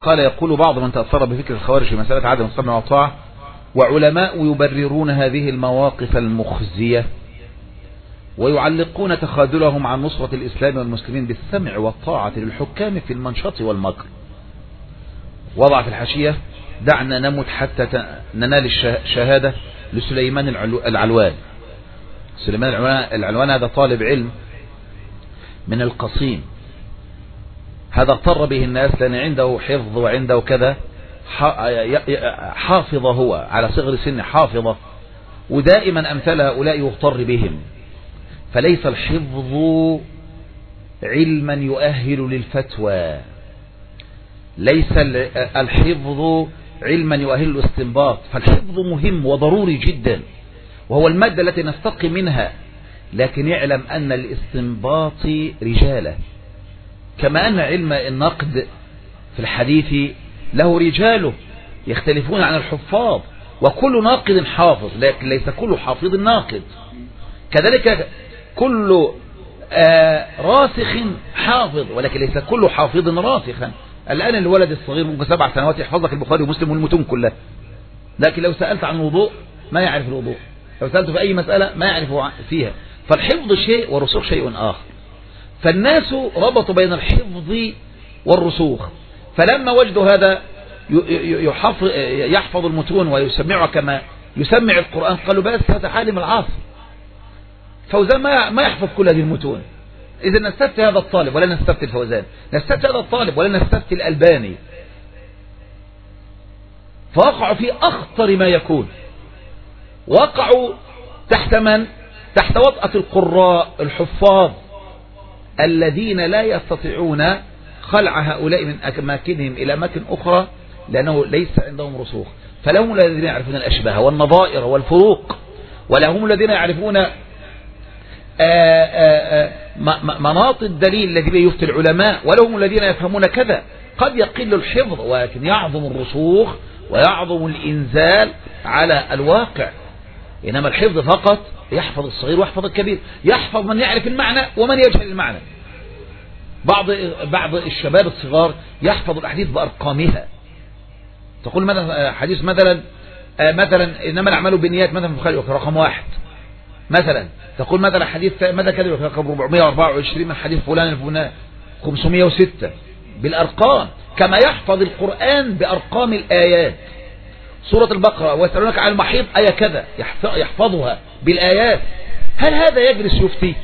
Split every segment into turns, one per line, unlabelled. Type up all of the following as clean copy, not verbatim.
قال يقول بعض من تأثر بفكر الخوارج في مسألة عدم السمع والطاعة وعلماء يبررون هذه المواقف المخزية ويعلقون تخاذلهم عن نصرة الإسلام والمسلمين بالسمع والطاعة للحكام في المنشط والمكر. وضع في الحاشية: دعنا نمت حتى ننال الشهادة لسليمان العلوان. سليمان العلوان هذا طالب علم من القصيم، هذا اغتر به الناس لأن عنده حفظ وعنده كذا، حافظة هو على صغر سن حافظة، ودائما أمثال هؤلاء يغتر بهم. فليس الحفظ علما يؤهل للفتوى، ليس الحفظ علما يؤهل الاستنباط، فالحفظ مهم وضروري جدا وهو المادة التي نستقي منها، لكن يعلم أن الاستنباط رجاله، كما أن علم النقد في الحديث له رجاله يختلفون عن الحفاظ، وكل ناقد حافظ لكن ليس كل حافظ ناقد، كذلك كل راسخ حافظ ولكن ليس كل حافظ راسخا. الآن الولد الصغير ممكن 7 سنوات يحفظ لك البخاري ومسلم والمتون كلها، لكن لو سألت عن الوضوء ما يعرف الوضوء، لو سألته في أي مسألة ما يعرف فيها. فالحفظ شيء والرسوخ شيء آخر. فالناس ربطوا بين الحفظ والرسوخ، فلما وجدوا هذا يحفظ المتون ويسمعها كما يسمع القرآن قالوا بس هذا عالم العصر. فوزان ما يحفظ كل هذه المتون، إذا نستفتي هذا الطالب ولا نستفتي الفوزان، نستفتي هذا الطالب ولا نستفتي الألباني. فوقعوا في أخطر ما يكون، وقعوا تحت من؟ تحت وطأة القراء الحفاظ الذين لا يستطيعون خلع هؤلاء من أماكنهم إلى أماكن أخرى لأنه ليس عندهم رسوخ. فلهم الذين يعرفون الأشباه والنظائر والفروق، ولهم الذين يعرفون مناط الدليل الذي به يفتي العلماء، ولهم الذين يفهمون كذا. قد يقل الحفظ ولكن يعظم الرسوخ ويعظم الإنزال على الواقع. إنما الحفظ فقط يحفظ الصغير ويحفظ الكبير، يحفظ من يعرف المعنى ومن يجهل المعنى. بعض الشباب الصغار يحفظ الأحاديث بأرقامها. تقول مثلا حديث مثلا إنما الأعمال بالنيات مثلا في البخاري رقم 1 مثلا، تقول مثلا حديث ماذا كذب رقم 424 من حديث فلان الفلاني 506 بالأرقام، كما يحفظ القرآن بأرقام الآيات. سورة البقرة ويسألونك عن المحيض آية كذا يحفظها بالآيات. هل هذا يجلس يفتي؟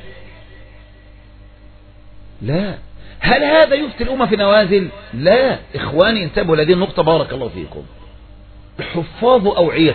لا. هل هذا يفتي الأمة في نوازل؟ لا. إخواني انتبهوا لهذه النقطة بارك الله فيكم. الحفاظ أوعية،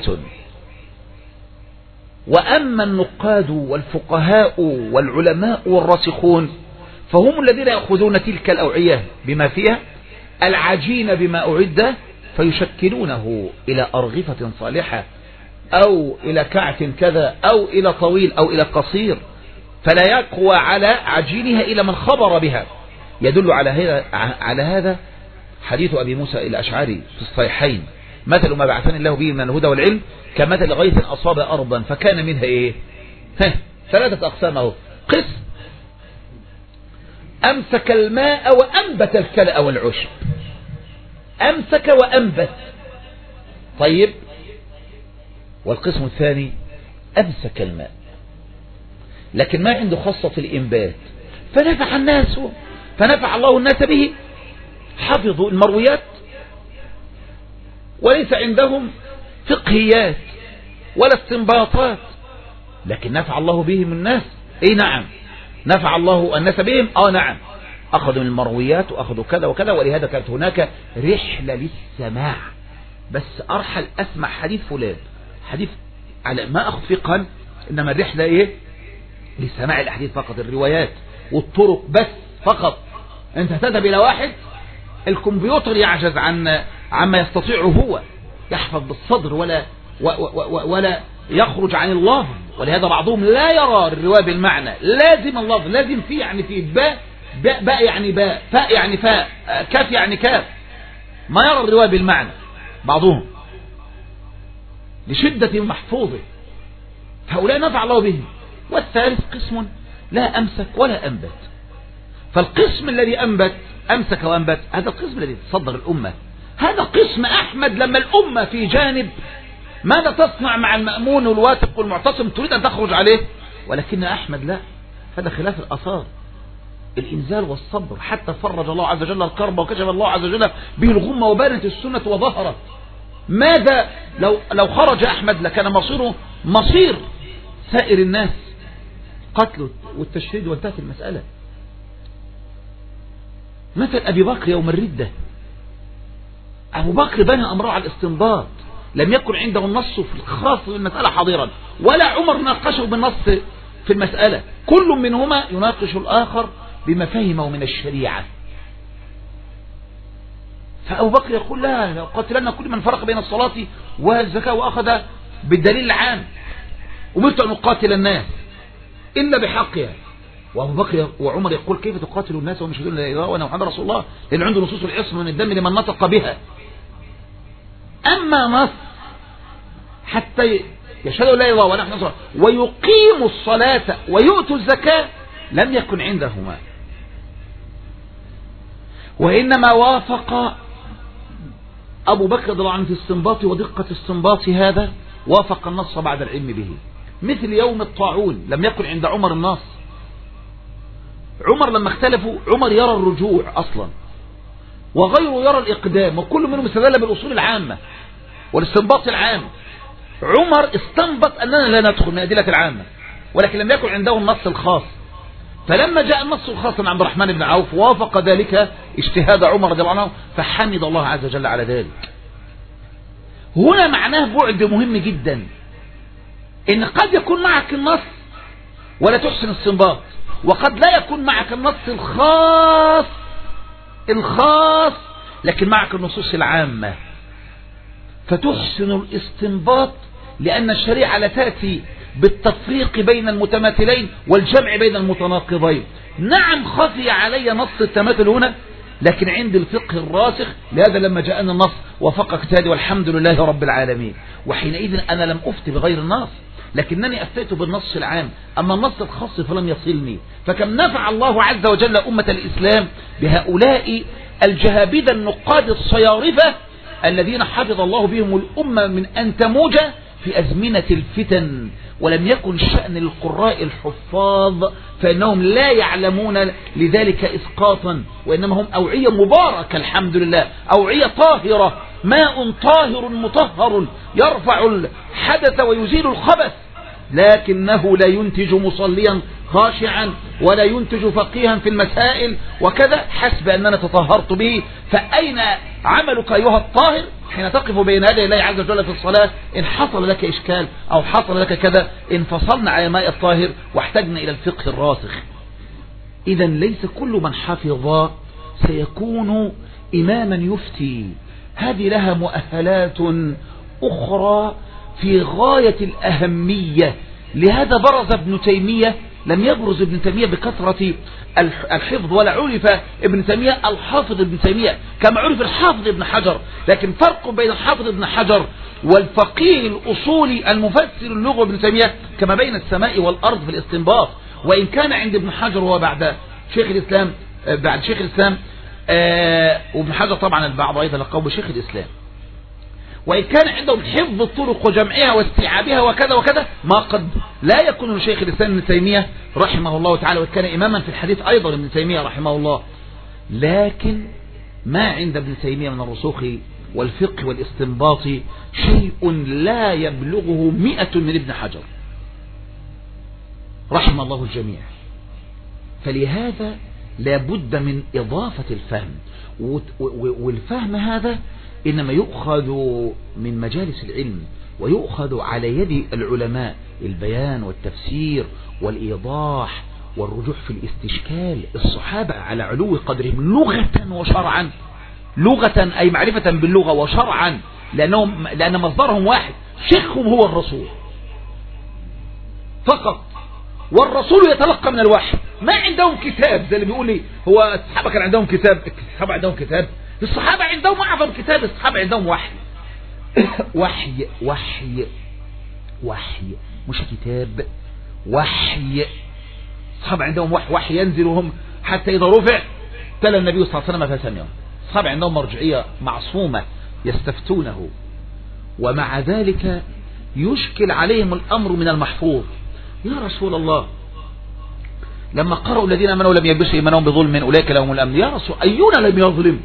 وأما النقاد والفقهاء والعلماء والراسخون فهم الذين يأخذون تلك الأوعية بما فيها العجين بما أعد فيشكلونه إلى أرغفة صالحة أو إلى كعك كذا أو إلى طويل أو إلى قصير، فلا يقوى على عجينها إلى من خبر بها. يدل على هذا حديث أبي موسى الأشعري في الصحيحين: مثل ما بعثني الله به من الهدى والعلم كمثل غيث أصاب أرضا فكان منها إيه؟ 3 أقسام اهو. قسم أمسك الماء وأنبت الكلأ والعشب، أمسك وأنبت. طيب، والقسم الثاني أمسك الماء لكن ما عنده خاصة الإنبات فنفع الناس، فنفع الله الناس به، حفظوا المرويات وليس عندهم فقهيات ولا استنباطات، لكن نفع الله بهم الناس. اي نعم، نفع الله الناس بهم. نعم، أخذوا من المرويات وأخذوا كذا وكذا، ولهذا كانت هناك رحلة للسماع، بس أرحل أسمع حديث فلان، حديث على ما أخذ فقها، إنما الرحلة إيه؟ لسماع الحديث فقط، الروايات والطرق بس فقط. أنت تذهب إلى واحد الكمبيوتر يعجز عما يستطيعه هو، يحفظ بالصدر ولا يخرج عن اللفظ، ولهذا بعضهم لا يرى الرواية بالمعنى، لازم اللفظ، لازم فيه يعني فيه باء يعني باء، فاء يعني فاء، كاف يعني كاف، ما يرى الرواية بالمعنى بعضهم لشدة محفوظه. هؤلاء نفع الله بهم. والثالث قسم لا أمسك ولا أنبت. فالقسم الذي أمسك وأنبت هذا القسم الذي تصدر الأمة، هذا قسم أحمد لما الأمة في جانب ماذا تصنع مع المأمون والواثق والمعتصم تريد أن تخرج عليه، ولكن أحمد لا، هذا خلاف الآثار، الإنزال والصبر حتى فرج الله عز وجل الكرب وكشف الله عز وجل به الغمة وبانت السنة وظهرت. ماذا لو خرج أحمد لكان مصيره مصير سائر الناس، قتله والتشهيد وانتهت المسألة. مثل أبي بكر يوم الردة، أبو بكر بنى أمره على الاستنباط، لم يكن عنده النص في الخاص بالمسألة حاضرا، ولا عمر ناقشه بالنص في المسألة، كل منهما يناقش الآخر بما فهمه من الشريعة. فأبو بكر يقول لا قاتلنا كل من فرق بين الصلاة والزكاة وأخذ بالدليل العام، أمرت أن أقاتل الناس إلا بحقها. وأبو بكر وعمر يقول كيف تقاتل الناس وهم يشهدون لا إله إلا الله وأنا محمد رسول الله، لأن عنده نصوص العصمة من الدم لمن نطق بها. أما نص حتى يشهدوا لا إله إلا الله ونحن نصر ويقيموا الصلاة ويؤتوا الزكاة لم يكن عندهما، وإنما وافق أبو بكر رضي الله عنه في استنباط ودقة استنباط هذا، وافق النص بعد العلم به. مثل يوم الطاعون لم يكن عند عمر النص، عمر لما اختلفوا عمر يرى الرجوع أصلا وغيره يرى الإقدام، وكل منهم استدل بالأصول العامة والاستنباط العام. عمر استنبط أننا لا ندخل من أدلة العامة، ولكن لم يكن عنده النص الخاص، فلما جاء النص الخاص عن عبد الرحمن بن عوف وافق ذلك اجتهاد عمر رضي الله عنه، فحمد الله عز وجل على ذلك. هنا معناه بعد مهم جدا، إن قد يكون معك النص ولا تحسن استنباط، وقد لا يكون معك النص الخاص لكن معك النصوص العامة فتحسن الاستنباط، لأن الشريعة لا تأتي بالتفريق بين المتماثلين والجمع بين المتناقضين. نعم خفي علي نص التماثل هنا، لكن عند الفقه الراسخ، لهذا لما جاءنا النص وفق اجتهادي والحمد لله رب العالمين. وحينئذ أنا لم أفتي بغير النص، لكنني أفتيت بالنص العام، أما النص الخاص فلم يصلني. فكم نفع الله عز وجل أمة الإسلام بهؤلاء الجهابذة النقاد الصيارفة الذين حفظ الله بهم الأمة من أن تموج في أزمنة الفتن. ولم يكن شأن القراء الحفاظ فإنهم لا يعلمون لذلك إسقاطا، وإنما هم أوعية مباركة الحمد لله، أوعية طاهرة، ماء طاهر مطهر يرفع الحدث ويزيل الخبث، لكنه لا ينتج مصليا خاشعا ولا ينتج فقيها في المسائل وكذا حسب أننا تطهرت به. فأين عملك أيها الطاهر حين تقف بين يدي الله عز وجل في الصلاة؟ إن حصل لك إشكال أو حصل لك كذا انفصلنا على ماء الطاهر واحتجنا إلى الفقه الراسخ. إذا ليس كل من حفظ سيكون إماما يفتي، هذه لها مؤهلات أخرى في غاية الأهمية. لهذا برز ابن تيمية، لم يبرز ابن تيمية بكثرة الحفظ، ولا عرف ابن تيمية الحافظ ابن تيمية كما عرف الحافظ ابن حجر، لكن فرق بين الحافظ ابن حجر والفقيه الأصولي المفسر اللغة ابن تيمية كما بين السماء والأرض في الاستنباط. وإن كان عند ابن حجر هو بعد شيخ الإسلام وابن حجر طبعا البعض أيضا لقوه بشيخ الإسلام، وإن كان عندهم حفظ الطرق وجمعها واستيعابها وكذا وكذا، ما قد لا يكون شيخ الإسلام ابن تيمية رحمه الله تعالى، وكان إماما في الحديث أيضا ابن تيمية رحمه الله. لكن ما عند ابن تيمية من الرسوخ والفقه والاستنباط شيء لا يبلغه 100 من ابن حجر رحمه الله الجميع. فلهذا لابد من إضافة الفهم، والفهم هذا إنما يؤخذ من مجالس العلم ويؤخذ على يد العلماء، البيان والتفسير والإيضاح والرجوع في الاستشكال. الصحابة على علو قدرهم لغة وشرعا، لغة أي معرفة باللغة، وشرعا لأن مصدرهم واحد، شيخهم هو الرسول فقط، والرسول يتلقى من الوحي، ما عندهم كتاب زي اللي بيقول لي هو الصحابة كان عندهم كتاب. الصحابة عندهم كتاب؟ الصحابة عندهم أعظم كتاب، الصحابة عندهم وحي وحي وحي وحي مش كتاب، وحي. الصحابة عندهم وحي ينزل وهم حتى إذا رفع تلا النبي صلى الله عليه وسلم فسمعهم. الصحابة عندهم مرجعية معصومة يستفتونه، ومع ذلك يشكل عليهم الأمر من المحفوظ. يا رسول الله، لما قرأوا الذين آمنوا لم يلبسوا إيمانهم بظلم أولئك لهم الأمن، يا رسول أينا لم يظلم؟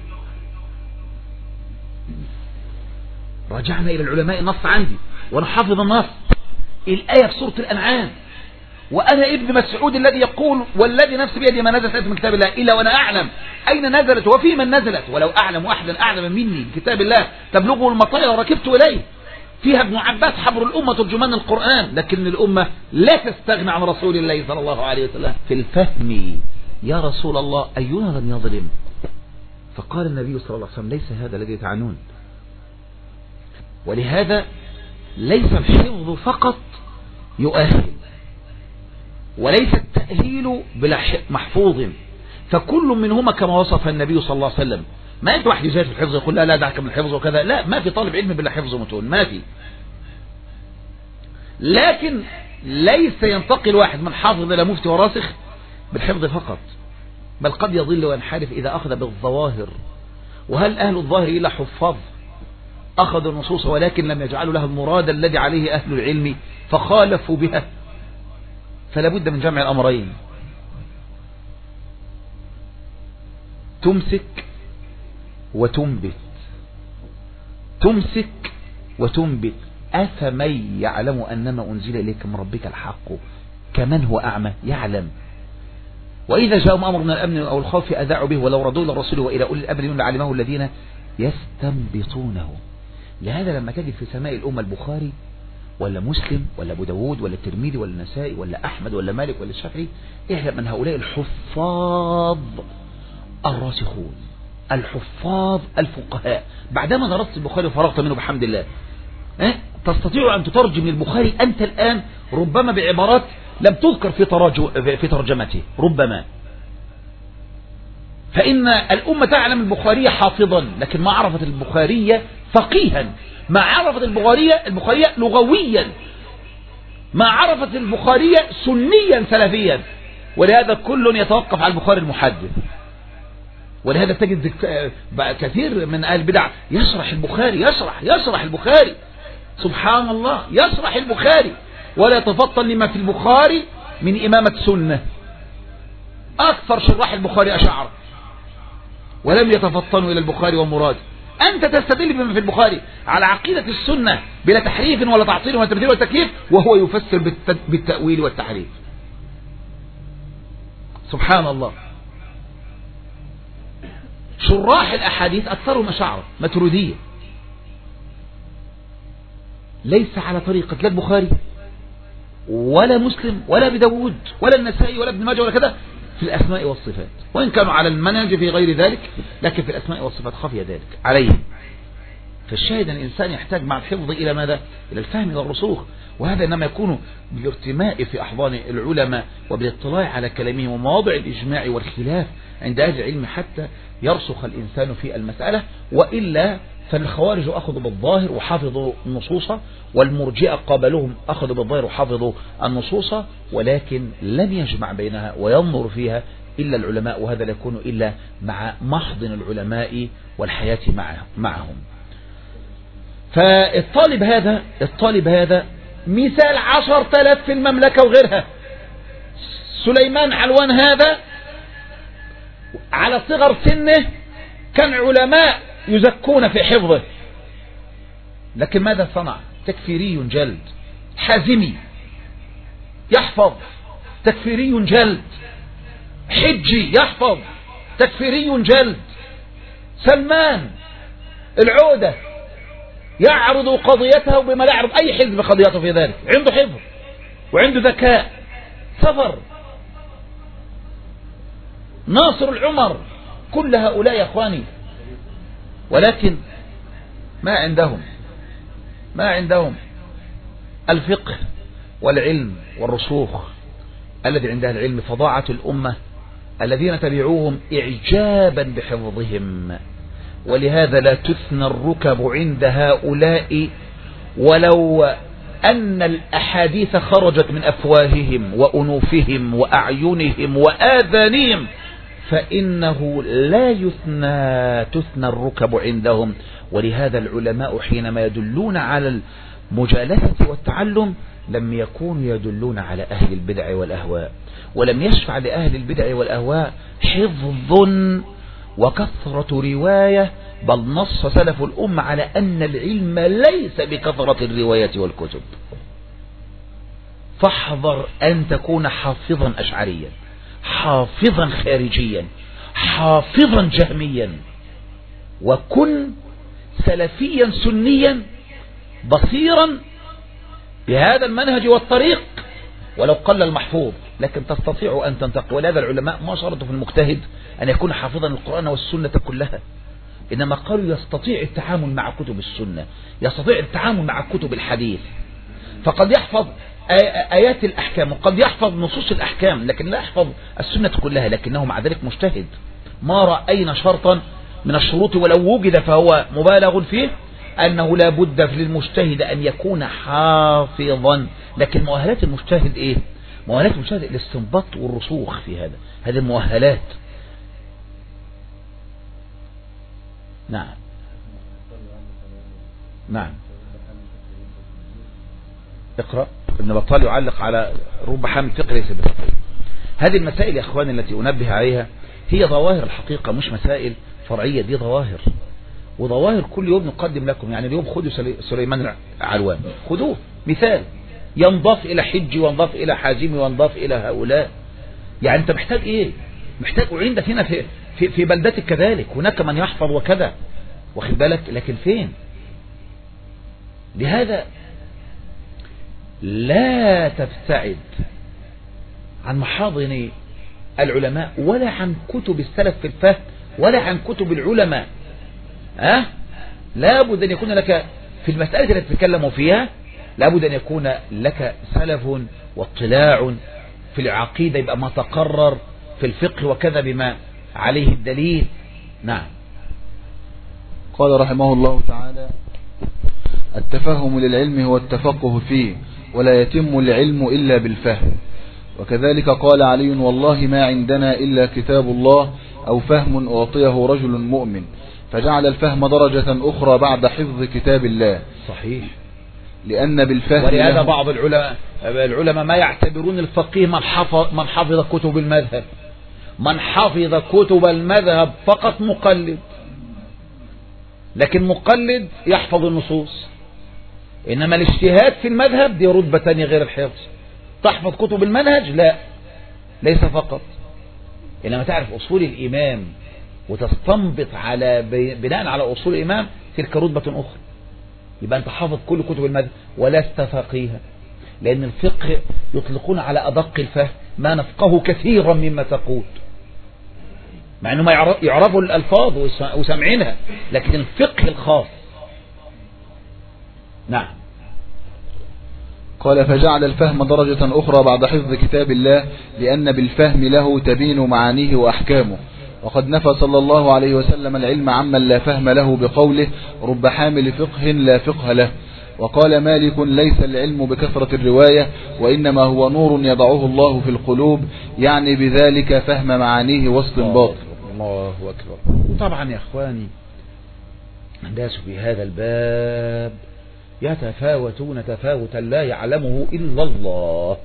رجعنا إلى العلماء، النص عندي وأنا حافظ النص، الآية في سورة الأنعام، وأنا ابن مسعود الذي يقول والذي نفسي بيدي ما نزلت من كتاب الله إلا وأنا أعلم أين نزلت وفي من نزلت، ولو أعلم أحدا أعلم مني كتاب الله تبلغه المطايا وركبت إليه، فيها ابن عباس حبر الأمة ترجمان القرآن، لكن الأمة لا تستغنى عن رسول الله صلى الله عليه وسلم في الفهم. يا رسول الله أينا لم يظلم؟ فقال النبي صلى الله عليه وسلم ليس هذا الذي تعنون. ولهذا ليس الحفظ فقط يؤهل، وليس التأهيل بلا محفوظ، فكل منهما كما وصف النبي صلى الله عليه وسلم. ما انت واحد يجاهد في الحفظ يقول لا دعك من الحفظ وكذا، لا، ما في طالب علم بلا حفظ متون، ما في. لكن ليس ينتقل واحد من حافظ إلى مفتي وراسخ بالحفظ فقط، بل قد يضل وينحرف إذا أخذ بالظواهر. وهل أهل الظاهر إلا حفاظ أخذوا النصوص ولكن لم يجعلوا لها المراد الذي عليه أهل العلم فخالفوا بها؟ فلا بد من جمع الأمرين، تمسك وتنبت، تمسك وتنبت. أفمن يعلم أنما أنزل إليك من ربك الحق كمن هو أعمى؟ يعلم. وإذا جاءهم أمر من الأمن أو الخوف أذاعوا به ولو ردوا إلى الرسول وإلى أولي الأمر منهم لعلمه الذين يستنبطونه. لهذا لما تجد في سماء الأمة البخاري ولا مسلم ولا أبو داود ولا الترمذي ولا النسائي ولا أحمد ولا مالك ولا الشافعي، اعلم أن هؤلاء الحفاظ الراسخون، الحفاظ الفقهاء. بعدما درست البخاري وفرغت منه بحمد الله، تستطيع أن تترجم للبخاري أنت الآن ربما بعبارات لم تذكر في ترجمته ربما. فإن الأمة تعلم البخاري حافظا، لكن ما عرفت البخاري فقيها، ما عرفت البخاري لغويا، ما عرفت البخاري سنيا سلفيا. ولهذا كل يتوقف على البخاري المحدث. ولهذا تجد كثير من أهل البدع يشرح البخاري، يشرح البخاري، سبحان الله، يشرح البخاري ولا يتفطن لما في البخاري من إمامة سنة. أكثر شراح البخاري أشعر ولم يتفطنوا إلى البخاري ومراد. أنت تستدل بما في البخاري على عقيدة السنة بلا تحريف ولا تعطيل ولا تبديل ولا تكييف، وهو يفسر بالتأويل والتحريف. سبحان الله. شراح الأحاديث أكثرهم أشاعرة ماتريدية، ليس على طريقة لا البخاري ولا مسلم ولا ابي داود ولا النسائي ولا ابن ماجه ولا كذا في الأسماء والصفات، وإن كانوا على المنهج في غير ذلك، لكن في الأسماء والصفات خفي ذلك عليهم. فالشاهد أن الإنسان يحتاج مع الحفظ إلى ماذا؟ إلى الفهم والرسوخ، وهذا إنما يكون بالارتماء في أحضان العلماء وبالاطلاع على كلامهم ومواضع الإجماع والخلاف عند أهل العلم حتى يرسخ الإنسان في المسألة. وإلا فالخوارج أخذوا بالظاهر وحافظوا النصوص، والمرجئة قابلهم أخذوا بالظاهر وحافظوا النصوص، ولكن لم يجمع بينها وينظر فيها إلا العلماء، وهذا لا يكون إلا مع محضن العلماء والحياة معهم. فالطالب هذا مثال 10,000 في المملكة وغيرها. سليمان علوان هذا على صغر سنه كان علماء يزكون في حفظه، لكن ماذا صنع؟ تكفيري جلد. حازمي يحفظ، تكفيري جلد. حجي يحفظ، تكفيري جلد. سلمان العودة يعرض قضيته بما لا يعرض أي حزب قضيته في ذلك، عنده حفظ وعنده ذكاء. سفر، ناصر العمر، كل هؤلاء يا أخواني، ولكن ما عندهم الفقه والعلم والرسوخ الذي عندها العلم، فضاعت الأمة الذين تبعوهم إعجابا بحفظهم. ولهذا لا تثنى الركب عند هؤلاء ولو أن الأحاديث خرجت من أفواههم وأنوفهم وأعينهم وآذانهم، فإنه لا تثنى الركب عندهم. ولهذا العلماء حينما يدلون على المجالسة والتعلم لم يكونوا يدلون على أهل البدع والأهواء، ولم يشفع لأهل البدع والأهواء حفظ وكثرة رواية، بل نص سلف الأمة على أن العلم ليس بكثرة الرواية والكتب. فاحذر أن تكون حافظا أشعريا، حافظا خارجيا، حافظا جهميا، وكن سلفيا سنيا بصيرا بهذا المنهج والطريق ولو قل المحفوظ، لكن تستطيع أن تنتقي. ولهذا العلماء ما شرطوا في المجتهد أن يكون حافظا القرآن والسنة كلها، إنما قالوا يستطيع التعامل مع كتب السنة، يستطيع التعامل مع كتب الحديث، فقد يحفظ آيات الأحكام وقد يحفظ نصوص الأحكام لكن لا يحفظ السنة كلها، لكنه مع ذلك مجتهد. ما رأينا شرطا من الشروط ولو وجد فهو مبالغ فيه أنه لا بد للمجتهد أن يكون حافظا. لكن مؤهلات المجتهد إيه؟ مؤهلات المجتهد الاستنباط والرسوخ في هذه المؤهلات. نعم نعم. اقرأ. ابن بطال يعلق على رب حامل فقه ليس بفقه. هذه المسائل يا اخواني التي انبه عليها هي ظواهر الحقيقة، مش مسائل فرعية، دي ظواهر، وظواهر كل يوم نقدم لكم. يعني اليوم خذوا سليمان علوان، خذوه مثال ينضاف الى حج وينضاف الى حازم وينضاف الى هؤلاء. يعني انت محتاج ايه؟ محتاج، وعندك هنا في بلدتك كذلك هناك من يحفظ وكذا، واخد بالك، لكن فين؟ لهذا لا تبتعد عن محاضن العلماء ولا عن كتب السلف في الفهم ولا عن كتب العلماء. لا بد أن يكون لك في المسألة التي تتكلموا فيها، لا بد أن يكون لك سلف واطلاع في العقيدة، يبقى ما تقرر في الفقه وكذا بما عليه الدليل. نعم.
قال رحمه الله تعالى: التفهم للعلم هو التفقه فيه، ولا يتم العلم إلا بالفهم. وكذلك قال علي: والله ما عندنا إلا كتاب الله أو فهم أعطيه رجل مؤمن، فجعل الفهم درجة أخرى بعد حفظ كتاب الله.
صحيح.
لأن بالفهم،
ولهذا بعض العلماء ما يعتبرون الفقيه من حفظ كتب المذهب، من حفظ كتب المذهب فقط مقلد، لكن مقلد يحفظ النصوص، إنما الاجتهاد في المذهب دي رتبة تانية غير الحفظ. تحفظ كتب المنهج لا، ليس فقط، إنما تعرف أصول الإمام وتستنبط على بناء على أصول الإمام، تلك رتبة أخرى. يبقى أنت حافظ كل كتب المذهب ولست فقيها، لأن الفقه يطلقون على أدق الفهم، ما نفقه كثيرا مما تقول، مع أنه ما يعرفوا الألفاظ وسمعينها، لكن الفقه الخاص. نعم.
قال: فجعل الفهم درجة أخرى بعد حفظ كتاب الله، لأن بالفهم له تبين معانيه وأحكامه. وقد نفى صلى الله عليه وسلم العلم عمن لا فهم له بقوله: رب حامل فقه لا فقه له. وقال مالك: ليس العلم بكثرة الرواية، وإنما هو نور يضعه الله في القلوب، يعني بذلك فهم معانيه واستنباطه.
الله أكبر. طبعا يا أخواني الناس في هذا الباب يتفاوتون تفاوتا لا يعلمه إلا الله.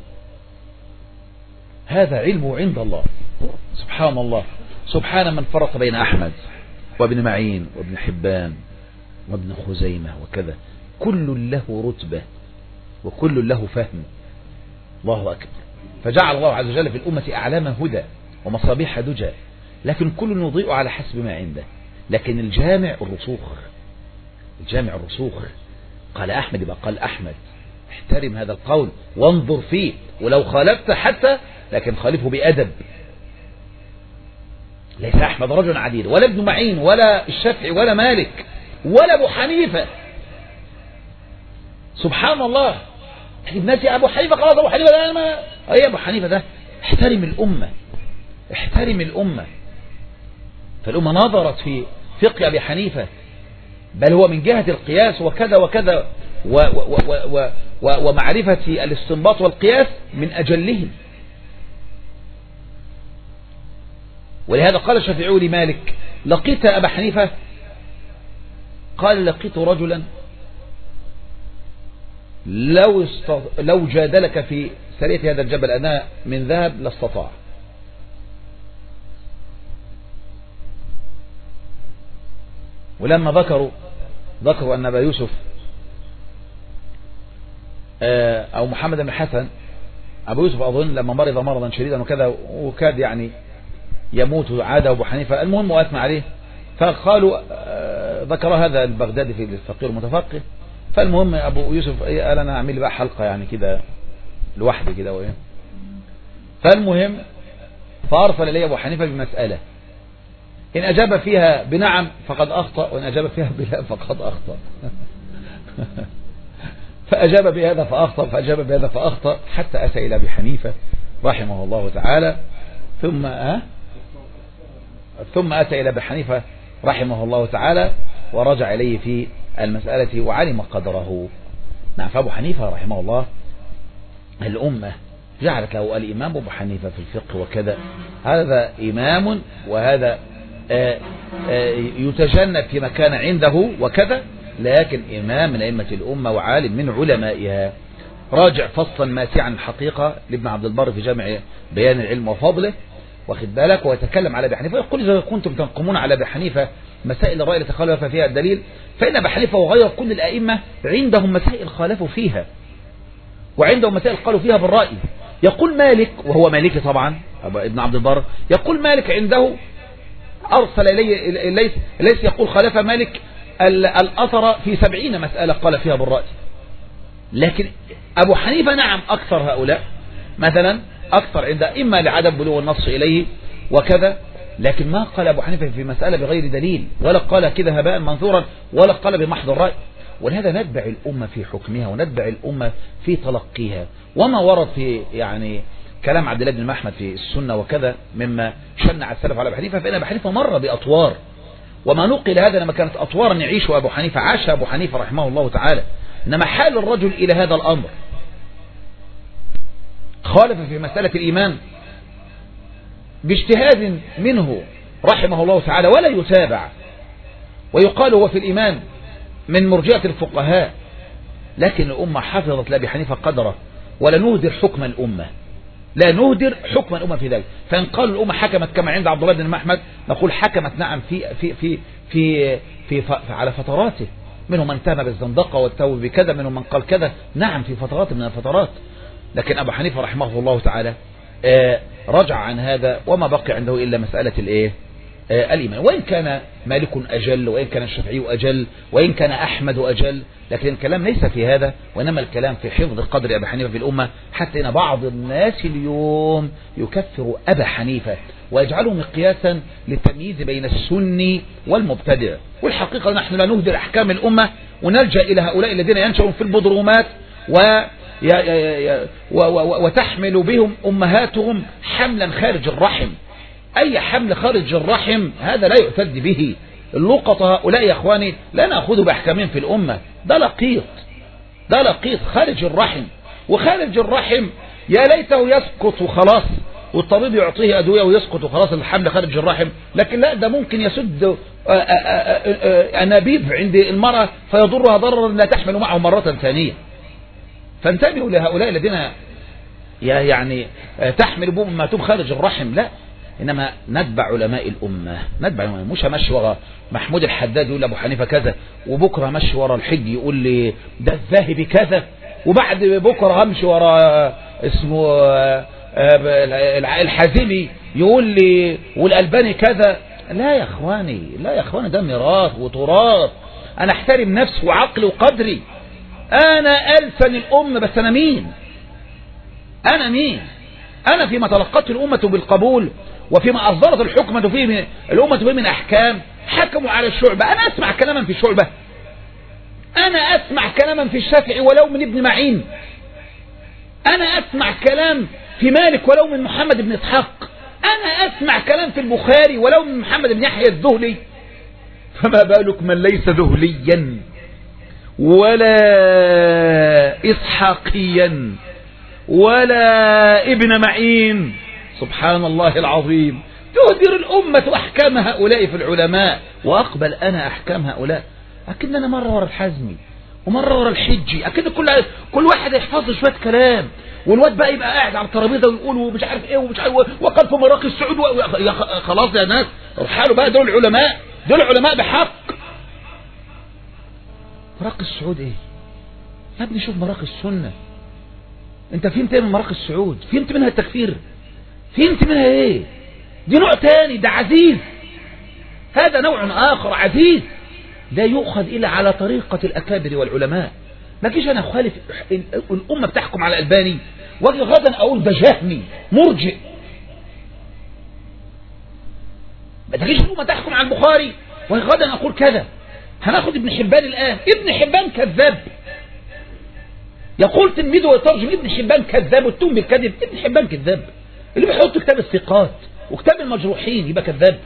هذا علمه عند الله سبحان الله. سبحان من فرق بين أحمد وابن معين وابن حبان وابن خزيمة وكذا، كل له رتبة وكل له فهم. الله أكبر. فجعل الله عز وجل في الأمة أعلاما هدى ومصابيح دجى، لكن كل يضيء على حسب ما عنده. لكن الجامع الرسوخ، الجامع الرسوخ. قال أحمد يبقى قال أحمد، احترم هذا القول وانظر فيه، ولو خالفت حتى لكن خالفه بأدب. ليس أحمد رجل عديد، ولا ابن معين ولا الشافعي ولا مالك ولا أبو حنيفة. سبحان الله. الناس يا أبو حنيفة خلاص، أبو حنيفة ده ما أي أبو حنيفة ده. احترم الأمة، احترم الأمة. فالأمة نظرت في فقه أبي حنيفة، بل هو من جهة القياس وكذا وكذا ومعرفة الاستنباط والقياس من أجلهم. ولهذا قال الشافعي لمالك: لقيت أبا حنيفة؟ قال: لقيت رجلا لو جادلك في سرية هذا الجبل أنا من ذهب لاستطاع. ولما ذكروا أن أبا يوسف أو محمد بن حسن، أبو يوسف أظن لما مرض مرضا شديدا وكذا وكاد يعني يموت، عاد أبو حنيفة المهم وأثنى عليه، فقالوا ذكر هذا البغدادي في الفقير المتفقه. فالمهم أبو يوسف قال: أنا أعمل بقى حلقة يعني كده لوحدي كده وإيه. فالمهم فأرسل إلي أبو حنيفة بمسألة، إن أجاب فيها بنعم فقد أخطأ، وإن أجاب فيها بلا فقد أخطأ. فأجاب بهذا فأخطأ، فأجاب بهذا فأخطأ، حتى أتى إلى أبي حنيفة رحمه الله تعالى، ثم أتى إلى أبي حنيفة رحمه الله تعالى ورجع إليه في المسألة وعلم قدره. نعم. فأبو حنيفة رحمه الله الأمة جعلت له الإمام أبو حنيفة في الفقه وكذا، هذا إمام وهذا يتجنب في مكان عنده وكذا، لكن إمام من أئمة الأمة وعالم من علمائها. راجع فصلا ماسعا الحقيقة لابن عبد البر في جامع بيان العلم وفضله، واخد بالك، ويتكلم على أبي حنيفة يقول: إذا كنتم تنقمون على أبي حنيفة مسائل الرأي التي خالف فيها الدليل، فإن أبي حنيفة وغير كل الأئمة عندهم مسائل خالفوا فيها، وعندهم مسائل قالوا فيها بالرأي. يقول مالك، وهو مالكي طبعا ابن عبد البر، يقول مالك عنده أرسل إليه ليس يقول خالف مالك الأثر في 70 مسألة قال فيها بالرأي، لكن أبو حنيفة نعم أكثر هؤلاء مثلا، أكثر عند إما لعدم بلوغ النص إليه وكذا، لكن ما قال أبو حنيفة في مسألة بغير دليل، ولا قال كده هباء منثورا، ولا قال بمحض الرأي. ولهذا نتبع الأمة في حكمها ونتبع الأمة في تلقيها. وما ورد في يعني كلام عبد الله بن محمد في السنة وكذا مما شنع السلف على أبو حنيفة، فإن أبو حنيفة مر بأطوار، وما نقل هذا لما كانت أطوارا يعيش أبو حنيفة عاش أبو حنيفة رحمه الله تعالى. إنما حال الرجل إلى هذا الأمر خالف في مسألة الإيمان باجتهاد منه رحمه الله تعالى ولا يتابع، ويقال هو في الإيمان من مرجئة الفقهاء، لكن الأمة حفظت لأبي حنيفة قدره، ولا نهدر حكم الأمة، لا نهدر حكم الأمة في ذلك. فإن قالوا الأمة حكمت كما عند عبد الله بن محمد نقول حكمت نعم في على فتراته، منهم من اتهم بالزندقة والتوبة بكذا، منهم من قال كذا، نعم في فترات من الفترات. لكن أبو حنيفة رحمه الله تعالى رجع عن هذا، وما بقي عنده إلا مسألة الإيمان. وإن كان مالك أجل، وإن كان الشافعي أجل، وإن كان أحمد أجل، لكن الكلام ليس في هذا، وإنما الكلام في حفظ قدر أبي حنيفة في الأمة، حتى إن بعض الناس اليوم يكفر أبا حنيفة ويجعله مقياسا للتمييز بين السني والمبتدع. والحقيقة نحن لا نهدر أحكام الأمة ونلجأ إلى هؤلاء الذين ينشأون في البدرومات وتحمل بهم أمهاتهم حملا خارج الرحم. أي حمل خارج الرحم هذا لا يعتد به. اللقطة هؤلاء يا أخواني لا نأخذ بأحكامهم في الأمة، ده لقيط خارج الرحم. وخارج الرحم يا ليته يسقط وخلاص والطبيب يعطيه أدوية ويسقط وخلاص الحمل خارج الرحم، لكن لا، ده ممكن يسد أنابيب عند المرأة فيضرها ضررا لا تحمل معه مرة ثانية. فانتبهوا لهؤلاء الذين يعني تحمل بهم أمهاتهم خارج الرحم، لا، إنما نتبع علماء الأمة، مش همشي ورا محمود الحداد يقول أبو حنيفة كذا، وبكرة همشي ورا الحج يقول لي ده الذاهبي كذا، وبعد بكرة همشي ورا اسمه الحازمي يقول لي والألباني كذا. لا يا اخواني، ده ميراث وتراث. أنا احترم نفسي وعقلي وقدري. أنا ألسن الأمة، بس أنا مين؟ أنا فيما تلقته الأمة بالقبول وفيما أصدرت الحكمة فيه الأمة فيه من أحكام حكموا على الشعبة. أنا أسمع كلاما في شعبة، أنا أسمع كلاما في الشافعي ولو من ابن معين، أنا أسمع كلام في مالك ولو من محمد بن إسحاق، أنا أسمع كلام في البخاري ولو من محمد بن يحيى الذهلي، فما بالك من ليس ذهليا ولا إسحاقيا ولا ابن معين. سبحان الله العظيم، تهدر الأمة أحكام هؤلاء في العلماء وأقبل أنا أحكام هؤلاء. أكيد أنا مرة ورا الحزمي ومرة ورا الحجي، أكيد كل واحد يحفظ شوية كلام، والواد بقى يبقى قاعد على الترابيزة ويقول ومش عارف إيه ومش عارف وقال في مراقي السعود خلاص يا ناس حاله بقى، دول العلماء، دول علماء بحق. مراقي السعود إيه يا ابني؟ شوف مراقي السنة. أنت فهمت إيه من مراقي السعود؟ فهمت منها التكفير؟ فهمت منها إيه؟ دي نوع تاني، ده عزيز، هذا نوع آخر عزيز لا يؤخذ إلا على طريقة الأكابر والعلماء. ما كيش أنا أخالف الأمة بتحكم على الألباني واجي غدا أقول ده جهمي مرجئ. ما تجيش الأمة تحكم على البخاري واجي غدا أقول كذا. هناخد ابن حبان الآن، ابن حبان كذاب، يقول تلميذه ويترجم ابن حبان كذاب والتهم بالكذب. ابن حبان كذاب، اللي بيحط كتاب الثقات وكتاب المجروحين يبقى كذاب.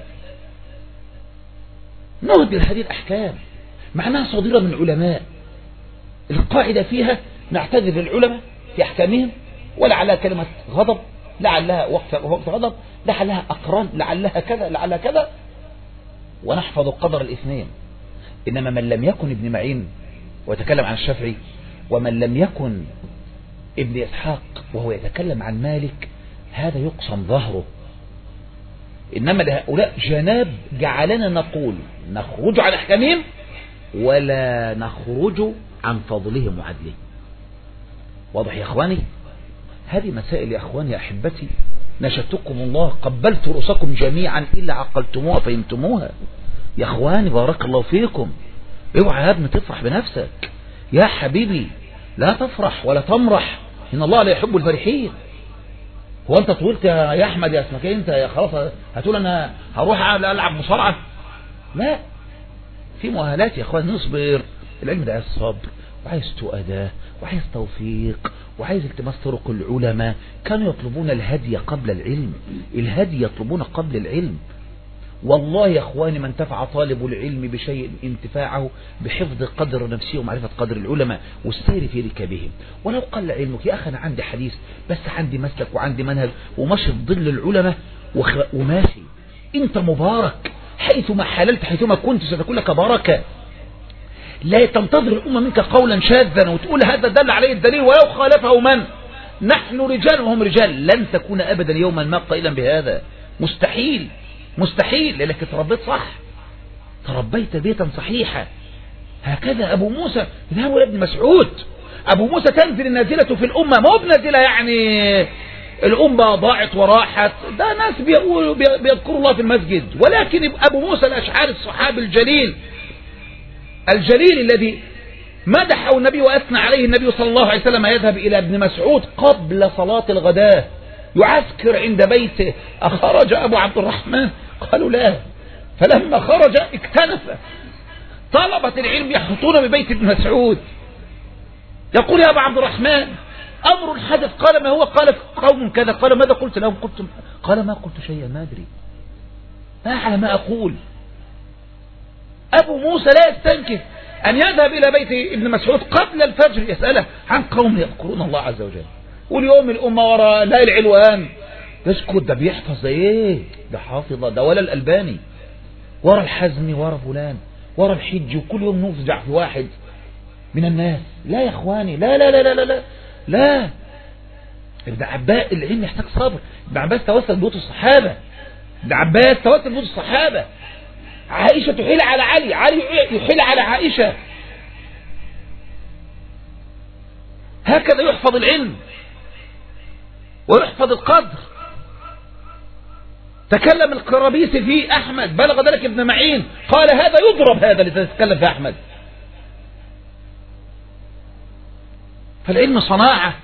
نهدر هذه الأحكام معناها صادرة من علماء، القاعدة فيها نعتذر للعلماء في أحكامهم، ولعلها كلمة غضب، لعلها وقت غضب، لعلها أقران، لعلها كذا، لعلها كذا، ونحفظ قدر الاثنين. إنما من لم يكن ابن معين ويتكلم عن الشافعي، ومن لم يكن ابن إسحاق وهو يتكلم عن مالك، هذا يقسم ظهره. إنما لهؤلاء جناب جعلنا نقول نخرج عن أحكامهم ولا نخرج عن فضلهم وعدلهم. واضح يا أخواني؟ هذه مسائل يا أخواني يا أحبتي، نشدتكم الله، قبلت رؤوسكم جميعا إلا عقلتموها فهمتموها. يا أخواني بارك الله فيكم، اوعى يا ابني تفرح بنفسك يا حبيبي، لا تفرح ولا تمرح، إن الله لا يحب الفرحين. هو أنت طولت يا أحمد يا اسمك أنت يا خلاص هتقول أنا هروح ألعب مصارعة؟ لا، في مؤهلات يا أخوان، نصبر. العلم ده عايز صبر وعايز تؤداه وعايز توفيق وعايز التماس طرق العلماء. كانوا يطلبون الهدي قبل العلم، الهدي يطلبون قبل العلم. والله يا أخواني ما انتفع طالب العلم بشيء انتفاعه بحفظ قدر نفسه ومعرفة قدر العلماء والسير في ركابهم. ولو قل علمك يا أخي، أنا عندي حديث بس عندي مسلك وعندي منهج وماشي في ظل العلماء وماشي. أنت مبارك حيثما حللت، حيثما كنت ستكون لك بركة. لا تنتظر الأمة منك قولا شاذا وتقول هذا دل عليه الدليل ولو خالفه من. نحن رجال وهم رجال، لن تكون أبدا يوما ما قائلا بهذا، مستحيل مستحيل، لأنك تربيت صح، تربيت بيتا صحيحا. هكذا أبو موسى ذهبوا لابن مسعود. أبو موسى تنزل النازلة في الأمة، ما هو بنازلة يعني الأمة ضاعت وراحت، ده ناس بيذكروا الله في المسجد. ولكن أبو موسى الأشعري الصحابي الجليل الذي مدحه النبي وأثنى عليه النبي صلى الله عليه وسلم، يذهب إلى ابن مسعود قبل صلاة الغداء يعسكر عند بيته. أخرج أبو عبد الرحمن؟ قالوا لا. فلما خرج اكتنف، طلبة العلم يحطون ببيت ابن مسعود. يقول يا أبو عبد الرحمن أمر حدث. قال ما هو؟ قال قوم كذا. قال ماذا قلت لهم؟ قال ما قلت شيئا، ما أدري، ما أعلم ما أقول. أبو موسى لا يستنكف أن يذهب إلى بيت ابن مسعود قبل الفجر يسأله عن قوم يذكرون الله عز وجل. واليوم الأمة ورا لا العلوان يسكت، ده بيحفظ ايه، ده حافظة، ده ولا الألباني ورا الحزمي ورا فلان ورا الحج، وكل يوم نفزع في واحد من الناس. لا يا اخواني، لا لا لا لا لا لا. ابن عباس العلم يحتاج صبر. ابن عباس توسل بيوت الصحابة، ابن عباس توسل بيوت الصحابة. عائشة تحيل على علي، علي يحيل على عائشة. هكذا يحفظ العلم ويحفظ القدر. تكلم القرابيسي في أحمد، بلغ ذلك ابن معين، قال هذا يضرب، هذا اللي تتكلم في أحمد. فالعلم صناعة،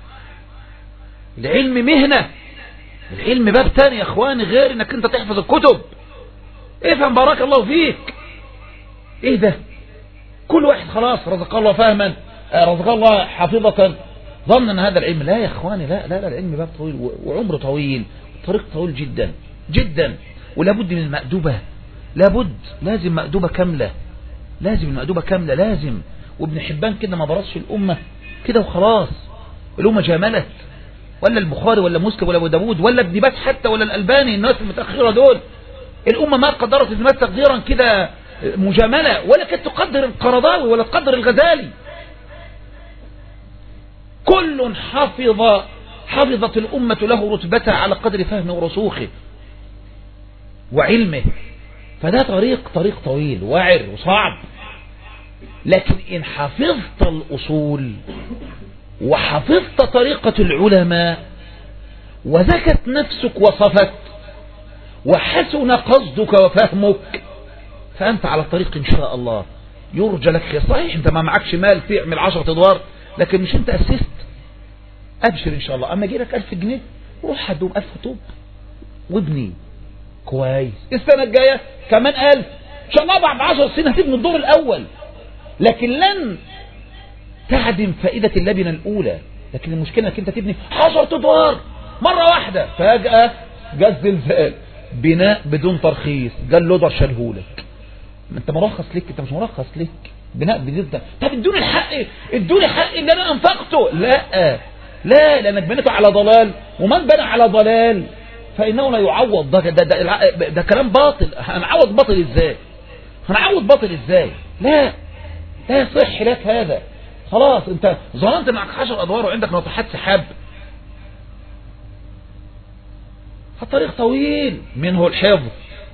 العلم مهنة، العلم باب تاني يا اخواني غير انك انت تحفظ الكتب. افهم بارك الله فيك. ايه ده؟ كل واحد خلاص رزق الله فهما، رزق الله حافظة، ظن ان هذا العلم. لا يا اخواني، لا لا لا، العلم باب طويل وعمره طويل، طريق طويل جدا جدا، ولابد من المأدوبة، لازم مأدوبة كاملة، لازم المأدوبة كاملة، لازم. وابن حبان كده ما برصش الأمة كده وخلاص، الأمة جاملت، ولا البخاري ولا مسلم ولا ابو داود ولا ابن باز حتى ولا الألباني، الناس المتأخرة دول الأمة ما قدرت الناس تقديرا كده مجاملة، ولا كانت تقدر القرضاوي ولا تقدر الغزالي. كل حفظت الأمة له رتبتها على قدر فهمه ورسوخه وعلمه. فده طريق طويل وعر وصعب، لكن إن حفظت الأصول وحفظت طريقة العلماء وزكت نفسك وصفت وحسن قصدك وفهمك فأنت على الطريق إن شاء الله يرجى لك خير. صحيح أنت ما معكش مال تعمل 10 أدوار، لكن مش أنت أسست، أبشر إن شاء الله. أما يجي لك 1000 جنيه روح هدوم 1000 طوب وابني كويس، السنة الجاية كمان 1000 إن شاء الله. بعد 10 سنين هتبني الدور الأول، لكن لن تعدم فائدة اللبنة الأولى. لكن المشكلة انك انت تبني 10 أدوار مرة واحدة، فجأة جاء الزلزال، بناء بدون ترخيص، جاء اللودر شالهولك. انت مرخص ليك؟ انت مش مرخص ليك، بناء بدون. طب ادوني الحق، ادوني حق اللي انا انفقته. لا لانك بنيته على ضلال، ومن بنى على ضلال فانه لا يعوض. ده كلام باطل. هنعوض باطل ازاي؟ لا يصح لك هذا. خلاص انت ظننت معك 10 أدوار وعندك ناطحات سحاب. الطريق طويل، منه الحفظ.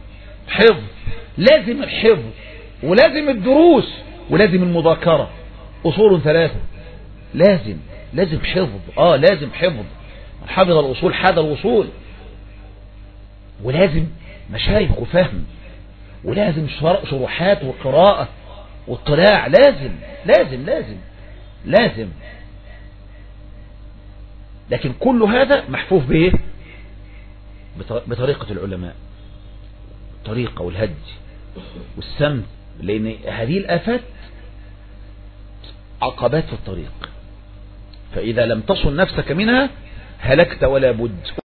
لازم الحفظ ولازم الدروس ولازم المذاكرة. أصول 3 لازم حفظ. لازم حفظ. حفظ الأصول حاد الوصول، ولازم مشايخ وفهم، ولازم شروحات وقراءة واطلاع. لازم. لكن كل هذا محفوف بايه؟ بطريقة العلماء، الطريقة والهدي والسمت، لان هذه الآفات عقبات في الطريق، فإذا لم تصن نفسك منها هلكت ولا بد.